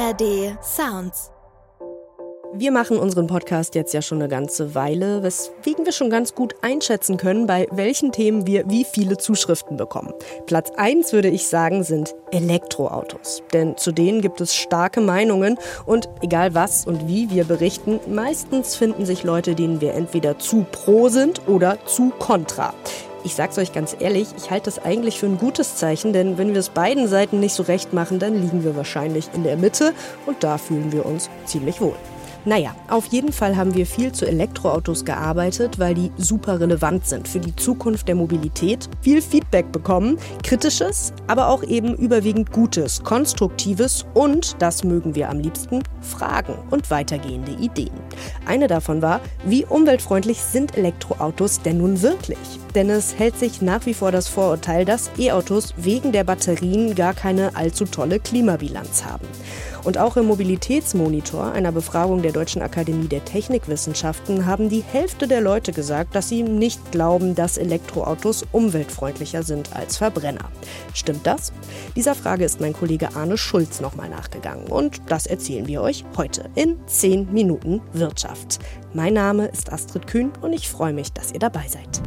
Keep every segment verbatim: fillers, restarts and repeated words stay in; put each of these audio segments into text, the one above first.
A R D Sounds. Wir machen unseren Podcast jetzt ja schon eine ganze Weile, weswegen wir schon ganz gut einschätzen können, bei welchen Themen wir wie viele Zuschriften bekommen. Platz eins, würde ich sagen, sind Elektroautos. Denn zu denen gibt es starke Meinungen und egal was und wie wir berichten, meistens finden sich Leute, denen wir entweder zu pro sind oder zu kontra. Ich sag's euch ganz ehrlich, ich halte das eigentlich für ein gutes Zeichen, denn wenn wir es beiden Seiten nicht so recht machen, dann liegen wir wahrscheinlich in der Mitte und da fühlen wir uns ziemlich wohl. Naja, auf jeden Fall haben wir viel zu Elektroautos gearbeitet, weil die super relevant sind für die Zukunft der Mobilität, viel Feedback bekommen, kritisches, aber auch eben überwiegend gutes, konstruktives und, das mögen wir am liebsten, Fragen und weitergehende Ideen. Eine davon war, wie umweltfreundlich sind Elektroautos denn nun wirklich? Denn es hält sich nach wie vor das Vorurteil, dass E-Autos wegen der Batterien gar keine allzu tolle Klimabilanz haben. Und auch im Mobilitätsmonitor, einer Befragung der Deutschen Akademie der Technikwissenschaften, haben die Hälfte der Leute gesagt, dass sie nicht glauben, dass Elektroautos umweltfreundlicher sind als Verbrenner. Stimmt das? Dieser Frage ist mein Kollege Arne Schulz nochmal nachgegangen. Und das erzählen wir euch heute in zehn Minuten Wirtschaft. Mein Name ist Astrid Kühn und ich freue mich, dass ihr dabei seid.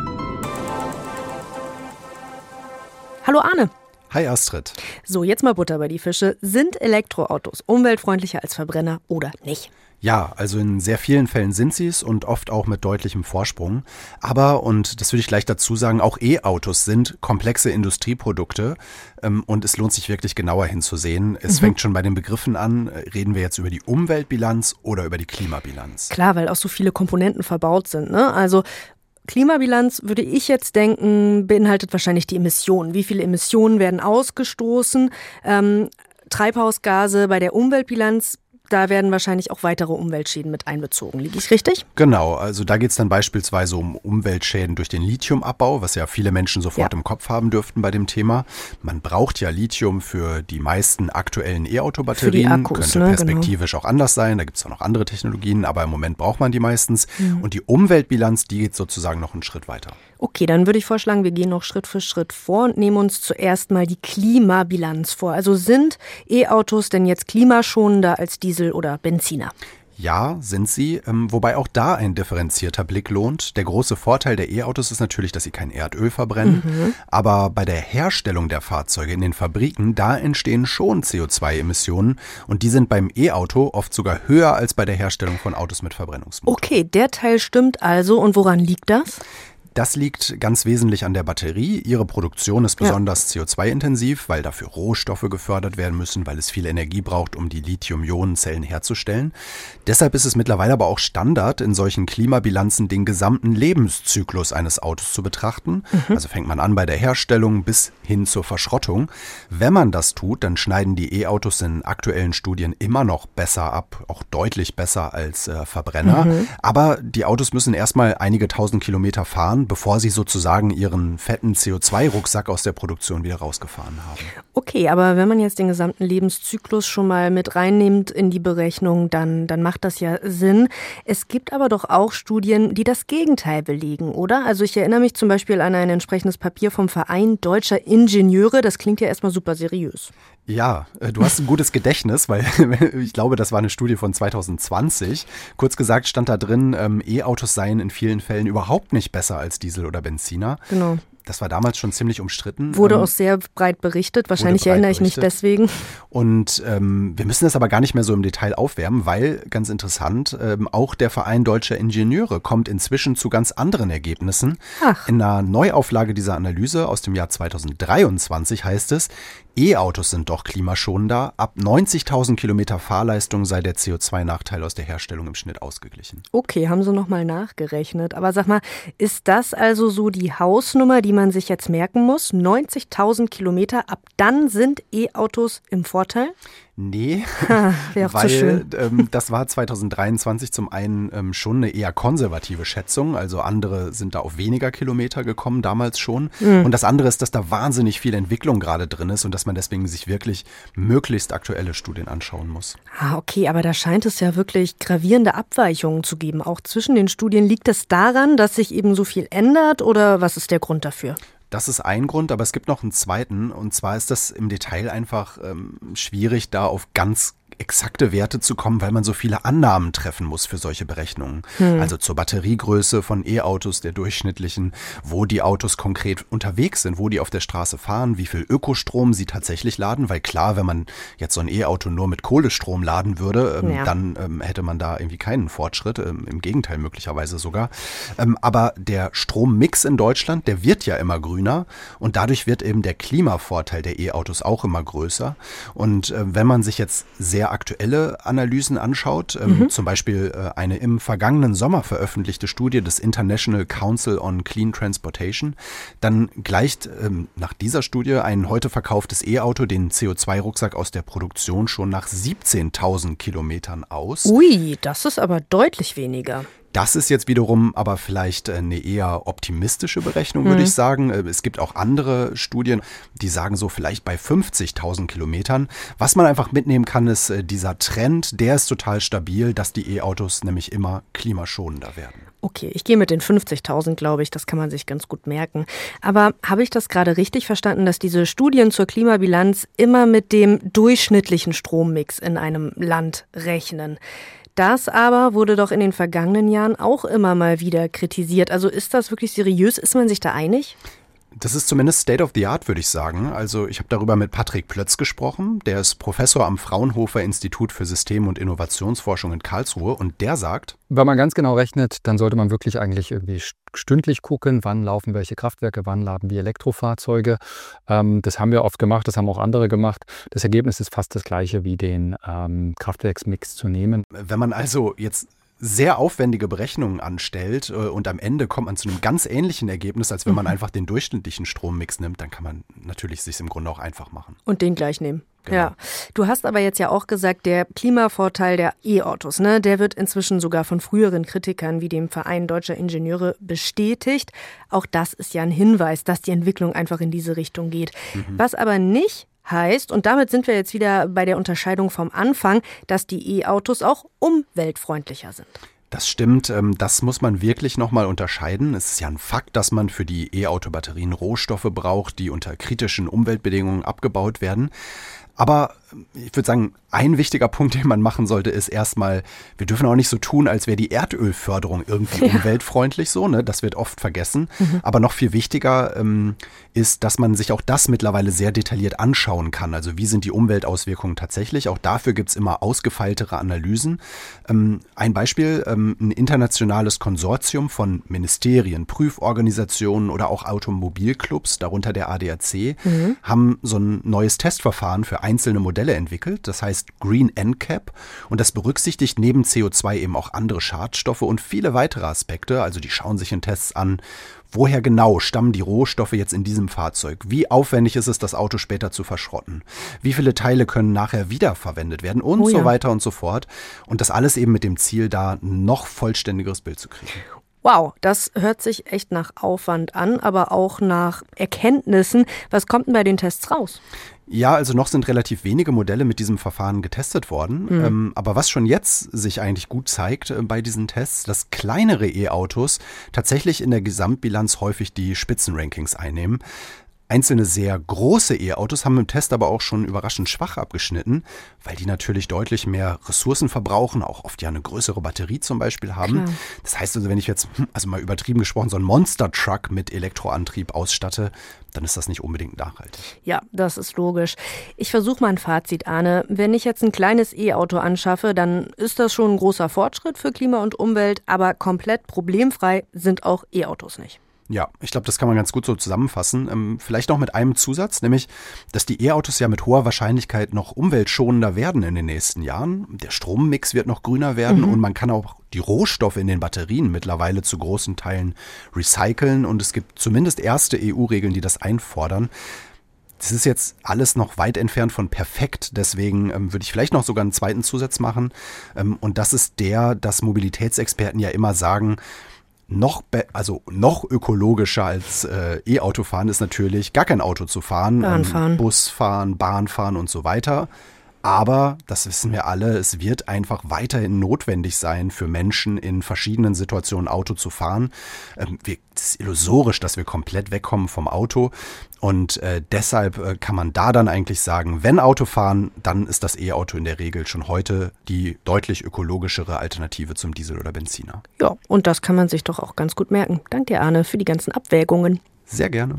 Hallo Arne. Hi Astrid. So, jetzt mal Butter bei die Fische. Sind Elektroautos umweltfreundlicher als Verbrenner oder nicht? Ja, also in sehr vielen Fällen sind sie es und oft auch mit deutlichem Vorsprung. Aber, und das würde ich gleich dazu sagen, auch E-Autos sind komplexe Industrieprodukte ähm, und es lohnt sich wirklich genauer hinzusehen. Es mhm. fängt schon bei den Begriffen an. Reden wir jetzt über die Umweltbilanz oder über die Klimabilanz? Klar, weil auch so viele Komponenten verbaut sind, ne? Also Klimabilanz, würde ich jetzt denken, beinhaltet wahrscheinlich die Emissionen. Wie viele Emissionen werden ausgestoßen? Ähm, Treibhausgase bei der Umweltbilanz, da werden wahrscheinlich auch weitere Umweltschäden mit einbezogen. Liege ich richtig? Genau, also da geht es dann beispielsweise um Umweltschäden durch den Lithiumabbau, was ja viele Menschen sofort ja. im Kopf haben dürften bei dem Thema. Man braucht ja Lithium für die meisten aktuellen E-Auto-Batterien. Für die Akkus, Könnte ne? perspektivisch genau. auch anders sein, da gibt es auch noch andere Technologien, aber im Moment braucht man die meistens. Mhm. Und die Umweltbilanz, die geht sozusagen noch einen Schritt weiter. Okay, dann würde ich vorschlagen, wir gehen noch Schritt für Schritt vor und nehmen uns zuerst mal die Klimabilanz vor. Also sind E-Autos denn jetzt klimaschonender als Diesel oder Benziner? Ja, sind sie, ähm, wobei auch da ein differenzierter Blick lohnt. Der große Vorteil der E-Autos ist natürlich, dass sie kein Erdöl verbrennen, mhm. aber bei der Herstellung der Fahrzeuge in den Fabriken, da entstehen schon C O zwei Emissionen und die sind beim E-Auto oft sogar höher als bei der Herstellung von Autos mit Verbrennungsmotor. Okay, der Teil stimmt also und woran liegt das? Das liegt ganz wesentlich an der Batterie. Ihre Produktion ist besonders ja. C O zwei intensiv, weil dafür Rohstoffe gefördert werden müssen, weil es viel Energie braucht, um die Lithium-Ionen-Zellen herzustellen. Deshalb ist es mittlerweile aber auch Standard, in solchen Klimabilanzen den gesamten Lebenszyklus eines Autos zu betrachten. Mhm. Also fängt man an bei der Herstellung bis hin zur Verschrottung. Wenn man das tut, dann schneiden die E-Autos in aktuellen Studien immer noch besser ab, auch deutlich besser als äh, Verbrenner. Mhm. Aber die Autos müssen erstmal einige tausend Kilometer fahren, bevor sie sozusagen ihren fetten C O zwei Rucksack aus der Produktion wieder rausgefahren haben. Okay, aber wenn man jetzt den gesamten Lebenszyklus schon mal mit reinnimmt in die Berechnung, dann, dann macht das ja Sinn. Es gibt aber doch auch Studien, die das Gegenteil belegen, oder? Also ich erinnere mich zum Beispiel an ein entsprechendes Papier vom Verein Deutscher Ingenieure. Das klingt ja erstmal super seriös. Ja, du hast ein gutes Gedächtnis, weil ich glaube, das war eine Studie von zwanzig zwanzig. Kurz gesagt stand da drin, ähm, E-Autos seien in vielen Fällen überhaupt nicht besser als Diesel oder Benziner. Genau. Das war damals schon ziemlich umstritten. Wurde ähm, auch sehr breit berichtet, wahrscheinlich breit erinnere ich berichtet. mich deswegen. Und ähm, wir müssen das aber gar nicht mehr so im Detail aufwärmen, weil, ganz interessant, ähm, auch der Verein Deutscher Ingenieure kommt inzwischen zu ganz anderen Ergebnissen. Ach. In einer Neuauflage dieser Analyse aus dem Jahr zweitausenddreiundzwanzig heißt es, E-Autos sind doch klimaschonender. Ab neunzigtausend Kilometer Fahrleistung sei der C O zwei Nachteil aus der Herstellung im Schnitt ausgeglichen. Okay, haben sie nochmal nachgerechnet. Aber sag mal, ist das also so die Hausnummer, die man sich jetzt merken muss? neunzigtausend Kilometer, ab dann sind E-Autos im Vorteil? Nee, ha, wäre auch weil zu schön. ähm, das war zweitausenddreiundzwanzig zum einen ähm, schon eine eher konservative Schätzung, also andere sind da auf weniger Kilometer gekommen, damals schon. Mhm. Und das andere ist, dass da wahnsinnig viel Entwicklung gerade drin ist und dass man deswegen sich wirklich möglichst aktuelle Studien anschauen muss. Ah, okay, aber da scheint es ja wirklich gravierende Abweichungen zu geben, auch zwischen den Studien. Liegt es daran, dass sich eben so viel ändert oder was ist der Grund dafür? Das ist ein Grund, aber es gibt noch einen zweiten und zwar ist das im Detail einfach ähm, schwierig, da auf ganz exakte Werte zu kommen, weil man so viele Annahmen treffen muss für solche Berechnungen. Hm. Also zur Batteriegröße von E-Autos, der durchschnittlichen, wo die Autos konkret unterwegs sind, wo die auf der Straße fahren, wie viel Ökostrom sie tatsächlich laden, weil klar, wenn man jetzt so ein E-Auto nur mit Kohlestrom laden würde, ähm, ja. dann ähm, hätte man da irgendwie keinen Fortschritt, ähm, im Gegenteil möglicherweise sogar. Ähm, aber der Strommix in Deutschland, der wird ja immer grüner und dadurch wird eben der Klimavorteil der E-Autos auch immer größer. Und äh, wenn man sich jetzt sehr aktuelle Analysen anschaut, ähm, mhm. zum Beispiel äh, eine im vergangenen Sommer veröffentlichte Studie des International Council on Clean Transportation, dann gleicht ähm, nach dieser Studie ein heute verkauftes E-Auto den C O zwei Rucksack aus der Produktion schon nach siebzehntausend Kilometern aus. Ui, das ist aber deutlich weniger. Das ist jetzt wiederum aber vielleicht eine eher optimistische Berechnung, würde hm. ich sagen. Es gibt auch andere Studien, die sagen so vielleicht bei fünfzigtausend Kilometern. Was man einfach mitnehmen kann, ist dieser Trend, der ist total stabil, dass die E-Autos nämlich immer klimaschonender werden. Okay, ich gehe mit den fünfzigtausend, glaube ich, das kann man sich ganz gut merken. Aber habe ich das gerade richtig verstanden, dass diese Studien zur Klimabilanz immer mit dem durchschnittlichen Strommix in einem Land rechnen? Das aber wurde doch in den vergangenen Jahren auch immer mal wieder kritisiert. Also ist das wirklich seriös? Ist man sich da einig? Das ist zumindest State of the Art, würde ich sagen. Also ich habe darüber mit Patrick Plötz gesprochen. Der ist Professor am Fraunhofer Institut für System- und Innovationsforschung in Karlsruhe. Und der sagt: Wenn man ganz genau rechnet, dann sollte man wirklich eigentlich irgendwie stündlich gucken, wann laufen welche Kraftwerke, wann laden die Elektrofahrzeuge. Ähm, das haben wir oft gemacht, das haben auch andere gemacht. Das Ergebnis ist fast das gleiche wie den ähm, Kraftwerksmix zu nehmen. Wenn man also jetzt sehr aufwendige Berechnungen anstellt äh, und am Ende kommt man zu einem ganz ähnlichen Ergebnis, als wenn man einfach den durchschnittlichen Strommix nimmt, dann kann man natürlich sich im Grunde auch einfach machen. Und den gleich nehmen. Genau. Ja, du hast aber jetzt ja auch gesagt, der Klimavorteil der E-Autos, ne, der wird inzwischen sogar von früheren Kritikern wie dem Verein Deutscher Ingenieure bestätigt. Auch das ist ja ein Hinweis, dass die Entwicklung einfach in diese Richtung geht. Mhm. Was aber nicht heißt, und damit sind wir jetzt wieder bei der Unterscheidung vom Anfang, dass die E-Autos auch umweltfreundlicher sind. Das stimmt, das muss man wirklich nochmal unterscheiden. Es ist ja ein Fakt, dass man für die E-Auto-Batterien Rohstoffe braucht, die unter kritischen Umweltbedingungen abgebaut werden. Aber ich würde sagen, ein wichtiger Punkt, den man machen sollte, ist erstmal, wir dürfen auch nicht so tun, als wäre die Erdölförderung irgendwie ja. umweltfreundlich so, ne? Das wird oft vergessen. Mhm. Aber noch viel wichtiger ähm, ist, dass man sich auch das mittlerweile sehr detailliert anschauen kann. Also wie sind die Umweltauswirkungen tatsächlich? Auch dafür gibt es immer ausgefeiltere Analysen. Ähm, ein Beispiel, ähm, ein internationales Konsortium von Ministerien, Prüforganisationen oder auch Automobilclubs, darunter der A D A C, mhm. haben so ein neues Testverfahren für einzelne Modelle entwickelt. Das heißt Green N C A P und das berücksichtigt neben C O zwei eben auch andere Schadstoffe und viele weitere Aspekte. Also die schauen sich in Tests an, woher genau stammen die Rohstoffe jetzt in diesem Fahrzeug? Wie aufwendig ist es, das Auto später zu verschrotten? Wie viele Teile können nachher wiederverwendet werden? Und oh ja. so weiter und so fort. Und das alles eben mit dem Ziel, da ein noch vollständigeres Bild zu kriegen. Wow, das hört sich echt nach Aufwand an, aber auch nach Erkenntnissen. Was kommt denn bei den Tests raus? Ja, also noch sind relativ wenige Modelle mit diesem Verfahren getestet worden. Mhm. Ähm, aber was schon jetzt sich eigentlich gut zeigt äh, bei diesen Tests, dass kleinere E-Autos tatsächlich in der Gesamtbilanz häufig die Spitzenrankings einnehmen. Einzelne sehr große E-Autos haben im Test aber auch schon überraschend schwach abgeschnitten, weil die natürlich deutlich mehr Ressourcen verbrauchen, auch oft ja eine größere Batterie zum Beispiel haben. Klar. Das heißt also, wenn ich jetzt, also mal übertrieben gesprochen, so einen Monster-Truck mit Elektroantrieb ausstatte, dann ist das nicht unbedingt nachhaltig. Ja, das ist logisch. Ich versuche mal ein Fazit, Arne. Wenn ich jetzt ein kleines E-Auto anschaffe, dann ist das schon ein großer Fortschritt für Klima und Umwelt, aber komplett problemfrei sind auch E-Autos nicht. Ja, ich glaube, das kann man ganz gut so zusammenfassen. Ähm, vielleicht noch mit einem Zusatz, nämlich, dass die E-Autos ja mit hoher Wahrscheinlichkeit noch umweltschonender werden in den nächsten Jahren. Der Strommix wird noch grüner werden mhm. und man kann auch die Rohstoffe in den Batterien mittlerweile zu großen Teilen recyceln und es gibt zumindest erste E U-Regeln, die das einfordern. Das ist jetzt alles noch weit entfernt von perfekt, deswegen ähm, würde ich vielleicht noch sogar einen zweiten Zusatz machen. Ähm, und das ist der, dass Mobilitätsexperten ja immer sagen, Noch, be- also noch ökologischer als äh, E-Auto fahren ist natürlich gar kein Auto zu fahren, Bahn fahren. ähm, Bus fahren, Bahn fahren und so weiter. Aber, das wissen wir alle, es wird einfach weiterhin notwendig sein, für Menschen in verschiedenen Situationen Auto zu fahren. Ähm, wir, es ist illusorisch, dass wir komplett wegkommen vom Auto. Und äh, deshalb äh, kann man da dann eigentlich sagen, wenn Autofahren, dann ist das E-Auto in der Regel schon heute die deutlich ökologischere Alternative zum Diesel oder Benziner. Ja, und das kann man sich doch auch ganz gut merken. Danke dir, Arne, für die ganzen Abwägungen. Sehr gerne.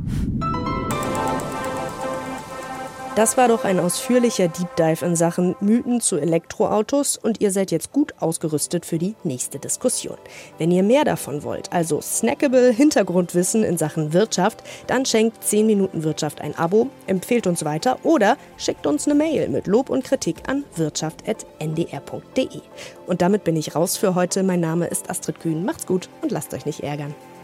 Das war doch ein ausführlicher Deep Dive in Sachen Mythen zu Elektroautos und ihr seid jetzt gut ausgerüstet für die nächste Diskussion. Wenn ihr mehr davon wollt, also snackable Hintergrundwissen in Sachen Wirtschaft, dann schenkt zehn Minuten Wirtschaft ein Abo, empfehlt uns weiter oder schickt uns eine Mail mit Lob und Kritik an wirtschaft punkt n d r punkt d e. Und damit bin ich raus für heute. Mein Name ist Astrid Kühn. Macht's gut und lasst euch nicht ärgern.